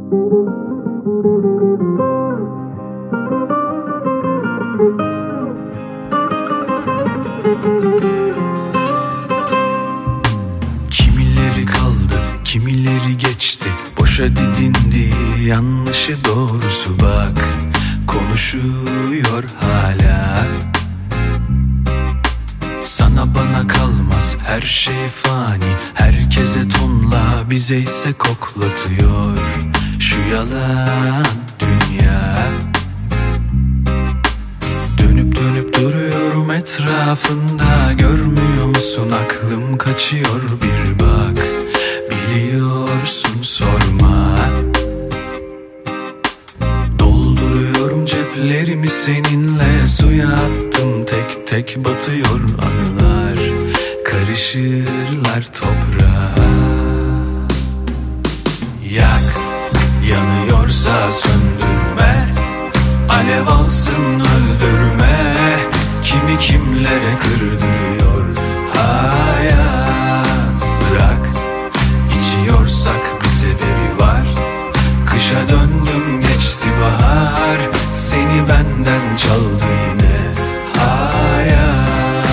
Kimileri kaldı, kimileri geçti, boşa didindi, yanlışı doğrusu bak, konuşuyor hala. Sana bana kalmaz, her şey fani, herkese tonla, bize ise koklatıyor şu yalan dünya. Dönüp dönüp duruyorum etrafında, görmüyor musun aklım kaçıyor, bir bak, biliyorsun sorma. Dolduruyorum ceplerimi seninle, suya attım tek tek, batıyor anılar, karışırlar toprağa. Yak, yanıyorsa söndürme, alev alsın öldürme, kimi kimlere kırdırıyor hayat. Bırak, içiyorsak bir sebebi var, kışa döndüm geçti bahar, seni benden çaldı yine hayat.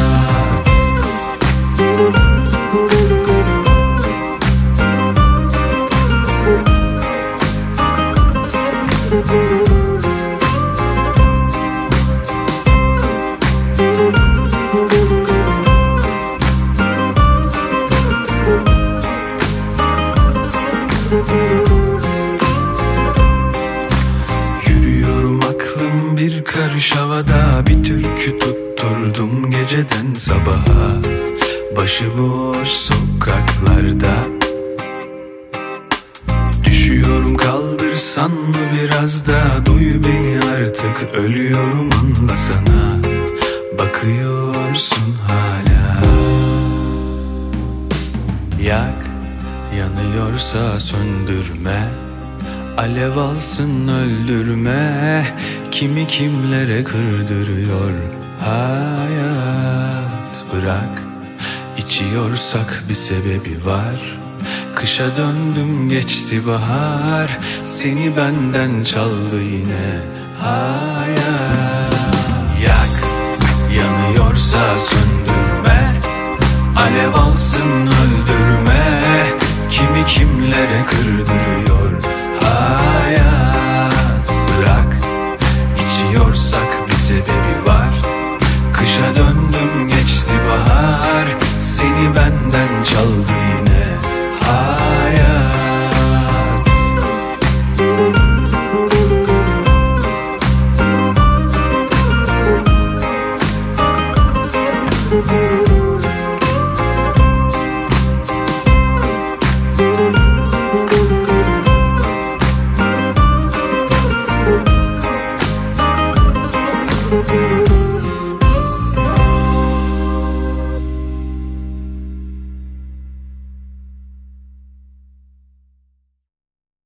Yürüyorum aklım bir karış havada, bir türkü tutturdum geceden sabaha, başıboş sokaklarda. Düşüyorum, kaldırsan mı biraz da, duy beni artık, ölüyorum anlasana, bakıyorsun hala. Yak, yanıyorsa söndürme, alev alsın öldürme, kimi kimlere kırdırıyor hayat. Bırak, içiyorsak bir sebebi var, kışa döndüm geçti bahar, seni benden çaldı yine hayat. Yak, yanıyorsa söndürme, alev alsın öldürme, kimi kimlere kırdırıyor